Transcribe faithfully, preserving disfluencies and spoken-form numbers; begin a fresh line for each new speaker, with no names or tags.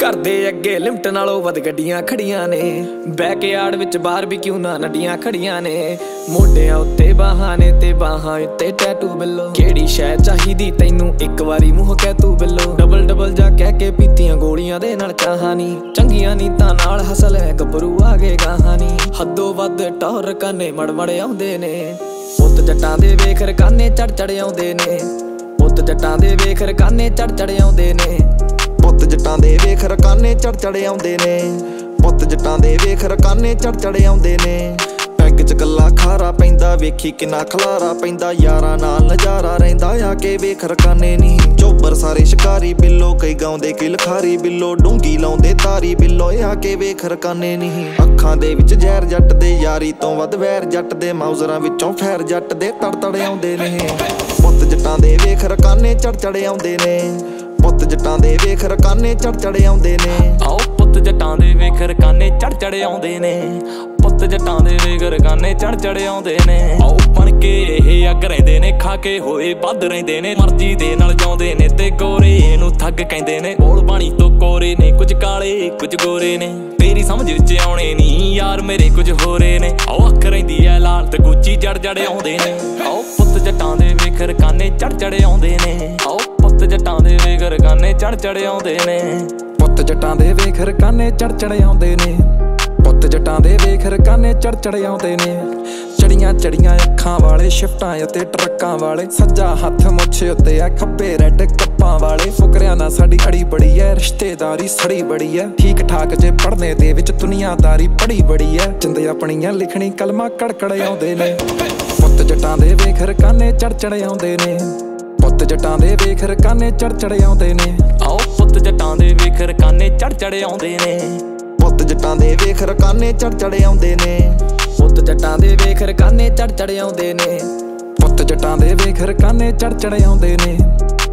घर दे अगे लिमट नालों वध गड्डियां खड़ियां ने, बैकयार्ड विच बारबेक्यू नाल नड्डियां खड़ियां ने। मोढियां उत्ते बाहां ने ते बाहां उत्ते टैटू बिल्लो, केड़ी शै चाहीदी तैनू एक वारी मूंह कह तू बिल्लो। डबल डबल जा कह के पीतियां गोलियां दे नाल कहानी, चंगियां नीतां नाल हसल है गभरू आ गए कहानी। हद्दों वध टौर काने मड़मड़ आउंदे ने, पुत्त जट्टां दे वेख रकाने चढ़ चढ़ आउंदे ने। पुत्त जट्टां दे वेख रकाने चढ़ चढ़ आउंदे ने।
पुत्त जट्टां दे वेख रकाने चढ़ चढ़ आउंदे ने। पुत्त जट्टां दे वेख रकाने चढ़ चढ़ आउंदे ने। पैग च गल्ला खारा पैंदा वेखी किन्ना खलारा पैंदा, यारां नाल नजारा रहिंदा आके वेख रकाने नी। चोबर सारे शिकारी बिल्लो, कई गाउंदे कि लखारी बिल्लो, डूंगी लाउंदे तारी बिल्लो आके वेख रकाने नी। अखां दे विच जहर जट दे, यारी तों वध वैर जट दे, माउजरां विचों फैर जट दे तड़ तड़ आउंदे ने। पुत्त जट्टां दे वेख रकाने चढ़ चढ़ आउंदे ने। पुत्त जट्टां दे वेख रकाने चढ़ चढ़ आउंदे ने।
आओ पुत्त जट्टां दे वेख रकाने चढ़ चढ़ आउंदे ने। पुत्त जट्टां दे वेख रकाने चढ़ चढ़ आउंदे ने। आओ बन के ਇਹ ਅੱਗ ਰਹਿੰਦੇ ਨੇ, ਖਾ ਕੇ ਹੋਏ ਵੱਧ ਰਹਿੰਦੇ ਨੇ, ਮਰਜ਼ੀ ਦੇ ਨਾਲ ਜਾਉਂਦੇ ਨੇ ਤੇ ਗੋਰੇ ਨੂੰ ਠੱਗ ਕਹਿੰਦੇ ਨੇ। ਬੋਲ ਬਾਣੀ ਤੋਂ ਕੋਰੇ ਨੇ, ਕੁਝ ਕਾਲੇ ਕੁਝ ਗੋਰੇ ਨੇ, ਤੇਰੀ ਸਮਝ ਵਿੱਚ ਆਉਣੇ ਨਹੀਂ ਯਾਰ ਮੇਰੇ ਕੁਝ ਹੋਰੇ ਨੇ। ਆਓ ਅੱਖ ਰਹਿੰਦੀ ਐ ਲਾਲ ਤੇ ਗੁੱਚੀ ਜੜ ਜੜ ਆਉਂਦੇ ਨੇ। ਆਓ ਪੁੱਤ ਜੱਟਾਂ ਦੇ ਵੇਖ ਰਕਾਨੇ ਚੜ ਚੜ ਆਉਂਦੇ ਨੇ। ਆਓ ਪੁੱਤ ਜੱਟਾਂ ਦੇ ਵੇਖ ਰਕਾਨੇ ਚੜ ਚੜ ਆਉਂਦੇ ਨੇ।
ਪੁੱਤ ਜੱਟਾਂ ਦੇ ਵੇਖ ਰਕਾਨੇ ਚੜ ਚੜ ਆਉਂਦੇ ਨੇ। ਪੁੱਤ ਜੱਟਾਂ ਦੇ ਵੇਖ ਰਕਾਨੇ ਚੜ ਚੜ ਆਉਂਦੇ ਨੇ। ਚੜੀਆਂ ਚੜੀਆਂ ਅੱਖਾਂ ਵਾਲੇ, ਸ਼ਿਫਟਾਂ ਅਤੇ ਟਰੱਕਾਂ ਵਾਲੇ, ਸੱਜਾ ਹੱਥ ਮੁੱਛੇ ਉੱਤੇ ਆ ਖੱਬੇ ਰੈੱਡ ਕੱਪਾਂ ਵਾਲੇ। ਫੁਕਰਿਆਂ ਨਾਲ ਸਾਡੀ ਅੜੀ ਬੜੀ ਐ, ਰਿਸ਼ਤੇਦਾਰੀ ਸੜੀ ਬੜੀ ਐ, ਠੀਕ ਠਾਕ ਜੇ ਪੜ੍ਹਨੇ ਦੇ ਵਿੱਚ ਦੁਨੀਆਦਾਰੀ ਪੜੀ ਬੜੀ ਐ। ਜਿੰਦੇ ਆਪਣੀਆਂ ਲਿਖਣੀ ਕਲਮਾਂ ਕੜਕੜ ਆਉਂਦੇ ਨੇ। ਪੁੱਤ ਜੱਟਾਂ ਦੇ ਵੇਖ ਰਕਾਨੇ ਚੜ ਚੜ ਆਉਂਦੇ ਨੇ। ਪੁੱਤ ਜੱਟਾਂ ਦੇ ਵੇਖ ਰਕਾਨੇ ਚੜ ਚੜ ਆਉਂਦੇ ਨੇ।
ਆਓ ਪੁੱਤ ਜੱਟਾਂ ਦੇ ਵੇਖ ਰਕਾਨੇ ਚੜ ਚੜ ਆਉਂਦੇ ਨੇ।
ਪੁੱਤ ਜੱਟਾਂ ਦੇ ਵੇਖ ਰਕਾਨੇ ਚੜ ਚੜ ਆਉਂਦੇ ਨੇ।
ਪੁੱਤ ਜੱਟਾਂ ਦੇ ਵੇਖ ਰਕਾਨੇ ਚੜ ਚੜ ਆਉਂਦੇ ਨੇ। ਪੁੱਤ ਜੱਟਾਂ ਦੇ ਵੇਖ ਰਕਾਨੇ ਚੜ ਚੜ ਆਉਂਦੇ ਨੇ।